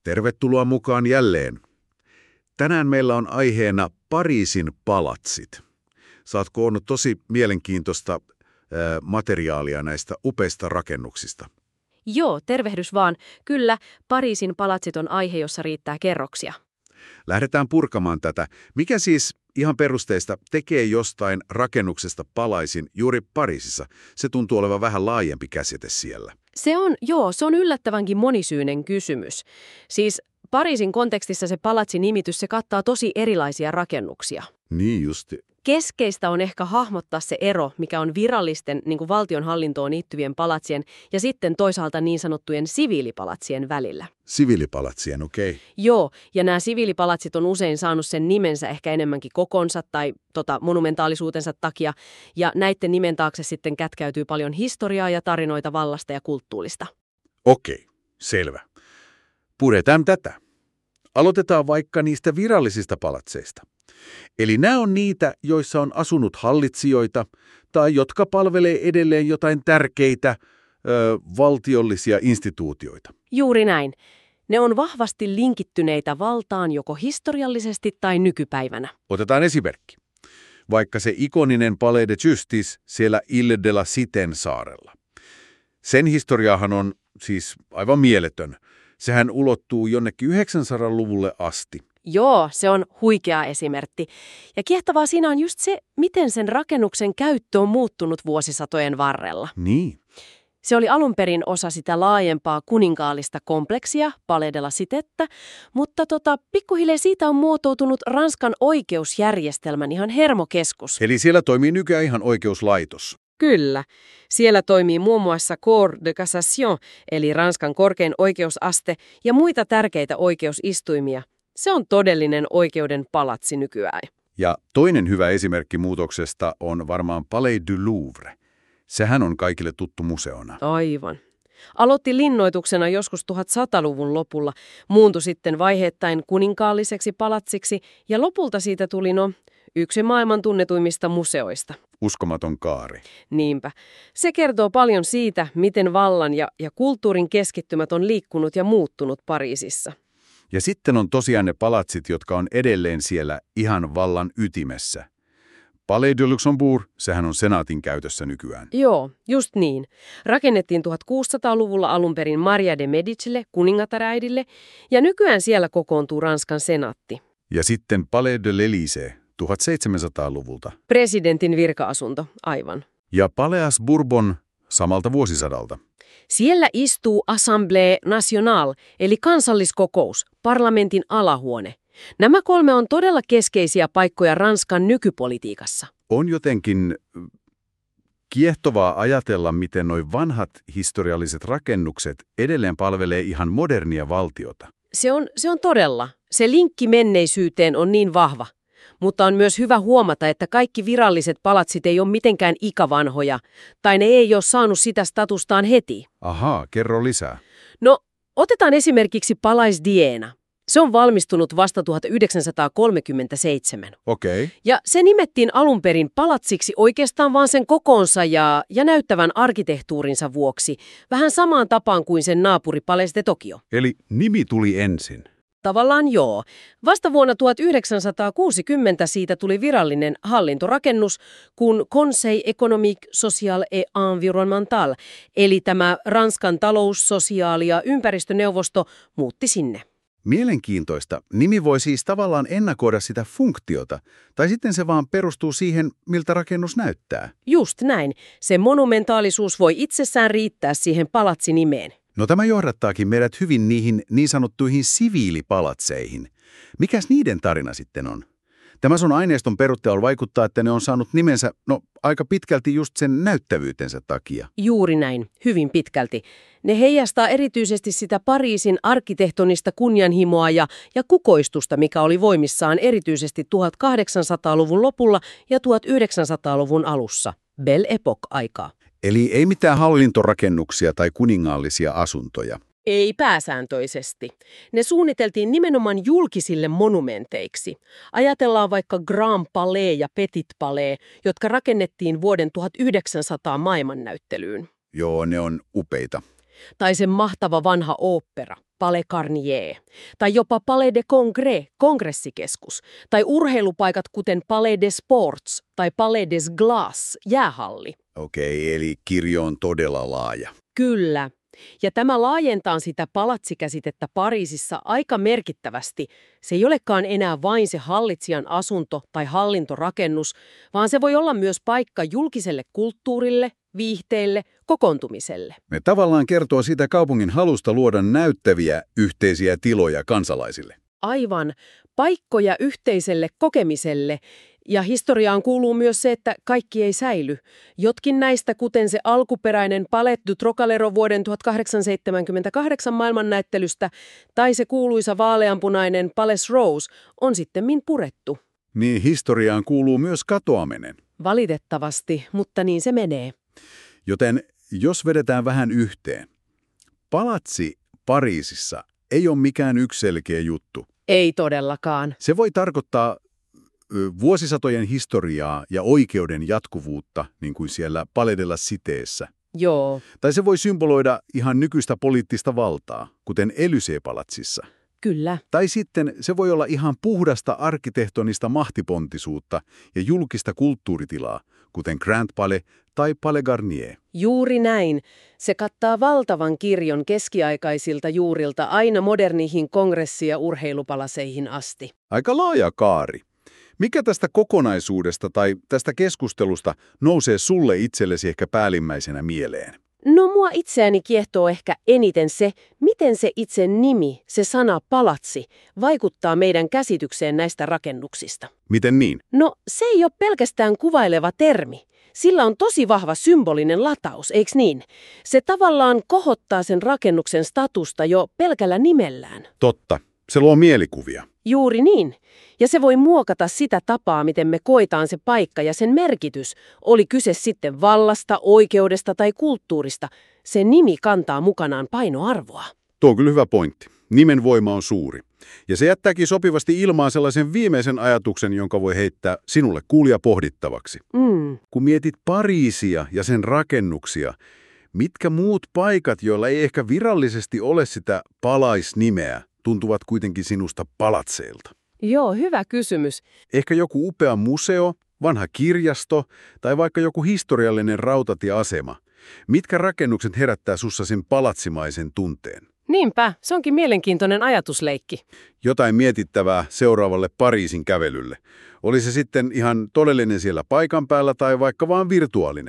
Tervetuloa mukaan jälleen. Tänään meillä on aiheena Pariisin palatsit. Sä oot koonnut tosi mielenkiintoista materiaalia näistä upeista rakennuksista. Joo, tervehdys vaan. Kyllä, Pariisin palatsit on aihe, jossa riittää kerroksia. Lähdetään purkamaan tätä. Mikä siis ihan perusteista tekee jostain rakennuksesta palaisin juuri Pariisissa? Se tuntuu olevan vähän laajempi käsite siellä. Se on yllättävänkin monisyinen kysymys. Siis Pariisin kontekstissa se palatsi-nimitys, se kattaa tosi erilaisia rakennuksia. Niin justi. Keskeistä on ehkä hahmottaa se ero, mikä on virallisten niin kuin valtionhallintoon liittyvien palatsien ja sitten toisaalta niin sanottujen siviilipalatsien välillä. Siviilipalatsien, okei. Joo, ja nämä siviilipalatsit on usein saanut sen nimensä ehkä enemmänkin kokonsa tai monumentaalisuutensa takia, ja näiden nimen taakse sitten kätkäytyy paljon historiaa ja tarinoita vallasta ja kulttuurista. Okei, selvä. Puretaan tätä. Aloitetaan vaikka niistä virallisista palatseista. Eli nämä on niitä, joissa on asunut hallitsijoita tai jotka palvelee edelleen jotain tärkeitä valtiollisia instituutioita. Juuri näin. Ne on vahvasti linkittyneitä valtaan joko historiallisesti tai nykypäivänä. Otetaan esimerkki. Vaikka se ikoninen Palais de Justice siellä Ile de la Citén saarella. Sen historiahan on siis aivan mieletön. Sehän ulottuu jonnekin 900-luvulle asti. Joo, se on huikea esimerkki. Ja kiehtovaa siinä on just se, miten sen rakennuksen käyttö on muuttunut vuosisatojen varrella. Niin. Se oli alun perin osa sitä laajempaa kuninkaallista kompleksia, Palais de la Citétä, mutta pikkuhiljaa siitä on muotoutunut Ranskan oikeusjärjestelmän ihan hermokeskus. Eli siellä toimii nykyään ihan oikeuslaitos. Kyllä. Siellä toimii muun muassa Cour de Cassation, eli Ranskan korkein oikeusaste, ja muita tärkeitä oikeusistuimia. Se on todellinen oikeuden palatsi nykyään. Ja toinen hyvä esimerkki muutoksesta on varmaan Palais du Louvre. Sehän on kaikille tuttu museona. Aivan. Aloitti linnoituksena joskus 1100-luvun lopulla, muuntui sitten vaiheittain kuninkaalliseksi palatsiksi ja lopulta siitä tuli yksi maailman tunnetuimmista museoista. Uskomaton kaari. Niinpä. Se kertoo paljon siitä, miten vallan ja kulttuurin keskittymät on liikkunut ja muuttunut Pariisissa. Ja sitten on tosiaan ne palatsit, jotka on edelleen siellä ihan vallan ytimessä. Palais de Luxembourg, sehän on senaatin käytössä nykyään. Joo, just niin. Rakennettiin 1600-luvulla alun perin Maria de Medicille, kuningattaräidille, ja nykyään siellä kokoontuu Ranskan senaatti. Ja sitten Palais de l'Élysée, 1700-luvulta. Presidentin virka-asunto, aivan. Ja Palais Bourbon samalta vuosisadalta. Siellä istuu Assemblée Nationale, eli kansalliskokous, parlamentin alahuone. Nämä kolme on todella keskeisiä paikkoja Ranskan nykypolitiikassa. On jotenkin kiehtovaa ajatella, miten nuo vanhat historialliset rakennukset edelleen palvelee ihan modernia valtiota. Se on todella. Se linkki menneisyyteen on niin vahva. Mutta on myös hyvä huomata, että kaikki viralliset palatsit ei ole mitenkään ikävanhoja, tai ne ei ole saanut sitä statustaan heti. Ahaa, kerro lisää. No, otetaan esimerkiksi Palais d'Iéna. Se on valmistunut vasta 1937. Okei. Ja se nimettiin alun perin palatsiksi oikeastaan vaan sen kokoonsa ja näyttävän arkkitehtuurinsa vuoksi, vähän samaan tapaan kuin sen naapuri Palais de Tokyo. Eli nimi tuli ensin. Tavallaan joo. Vasta vuonna 1960 siitä tuli virallinen hallintorakennus, kun Conseil économique, social et environnemental, eli tämä Ranskan talous-, sosiaali- ja ympäristöneuvosto, muutti sinne. Mielenkiintoista. Nimi voi siis tavallaan ennakoida sitä funktiota, tai sitten se vaan perustuu siihen, miltä rakennus näyttää. Just näin. Se monumentaalisuus voi itsessään riittää siihen palatsinimeen. No tämä johdattaakin meidät hyvin niihin niin sanottuihin siviilipalatseihin. Mikäs niiden tarina sitten on? Tämä sun aineiston perusteella vaikuttaa, että ne on saanut nimensä aika pitkälti just sen näyttävyytensä takia. Juuri näin, hyvin pitkälti. Ne heijastaa erityisesti sitä Pariisin arkkitehtonista kunnianhimoa ja kukoistusta, mikä oli voimissaan erityisesti 1800-luvun lopulla ja 1900-luvun alussa, Belle Époque-aikaa. Eli ei mitään hallintorakennuksia tai kuningaallisia asuntoja. Ei pääsääntöisesti. Ne suunniteltiin nimenomaan julkisille monumenteiksi. Ajatellaan vaikka Grand Palais ja Petit Palais, jotka rakennettiin vuoden 1900 maailmannäyttelyyn. Joo, ne on upeita. Tai se mahtava vanha ooppera, Palais Garnier. Tai jopa Palais de Congrès, kongressikeskus. Tai urheilupaikat kuten Palais des Sports tai Palais des Glaces, jäähalli. Okei, eli kirjo on todella laaja. Kyllä. Ja tämä laajentaa sitä palatsikäsitettä Pariisissa aika merkittävästi. Se ei olekaan enää vain se hallitsijan asunto tai hallintorakennus, vaan se voi olla myös paikka julkiselle kulttuurille, viihteille, kokoontumiselle. Me tavallaan kertoo siitä kaupungin halusta luoda näyttäviä yhteisiä tiloja kansalaisille. Aivan. Paikkoja yhteiselle kokemiselle. Ja historiaan kuuluu myös se, että kaikki ei säily. Jotkin näistä, kuten se alkuperäinen Palais du Trocadero vuoden 1878 maailmannäyttelystä tai se kuuluisa vaaleanpunainen Palais Rose, on sittemmin purettu. Niin historiaan kuuluu myös katoaminen. Valitettavasti, mutta niin se menee. Joten jos vedetään vähän yhteen, palatsi Pariisissa ei ole mikään yksi selkeä juttu. Ei todellakaan. Se voi tarkoittaa vuosisatojen historiaa ja oikeuden jatkuvuutta, niin kuin siellä Palais de la Citéssä. Joo. Tai se voi symboloida ihan nykyistä poliittista valtaa, kuten Élysée-palatsissa. Kyllä. Tai sitten se voi olla ihan puhdasta arkkitehtonista mahtipontisuutta ja julkista kulttuuritilaa, kuten Grand Palais tai Palais Garnier. Juuri näin. Se kattaa valtavan kirjon keskiaikaisilta juurilta aina modernihin kongressi- ja urheilupalaseihin asti. Aika laaja kaari. Mikä tästä kokonaisuudesta tai tästä keskustelusta nousee sulle itsellesi ehkä päällimmäisenä mieleen? No mua itseäni kiehtoo ehkä eniten se, miten se itse nimi, se sana palatsi, vaikuttaa meidän käsitykseen näistä rakennuksista. Miten niin? No se ei ole pelkästään kuvaileva termi. Sillä on tosi vahva symbolinen lataus, eiks niin? Se tavallaan kohottaa sen rakennuksen statusta jo pelkällä nimellään. Totta. Se luo mielikuvia. Juuri niin. Ja se voi muokata sitä tapaa, miten me koetaan se paikka ja sen merkitys. Oli kyse sitten vallasta, oikeudesta tai kulttuurista. Se nimi kantaa mukanaan painoarvoa. Tuo on kyllä hyvä pointti. Nimen voima on suuri. Ja se jättääkin sopivasti ilmaan sellaisen viimeisen ajatuksen, jonka voi heittää sinulle kuulija pohdittavaksi. Kun mietit Pariisia ja sen rakennuksia, mitkä muut paikat, joilla ei ehkä virallisesti ole sitä Palais-nimeä, tuntuvat kuitenkin sinusta palatseilta? Joo, hyvä kysymys. Ehkä joku upea museo, vanha kirjasto tai vaikka joku historiallinen rautatieasema. Mitkä rakennukset herättää sussa sen palatsimaisen tunteen? Niinpä, se onkin mielenkiintoinen ajatusleikki. Jotain mietittävää seuraavalle Pariisin kävelylle. Oli se sitten ihan todellinen siellä paikan päällä tai vaikka vaan virtuaalinen.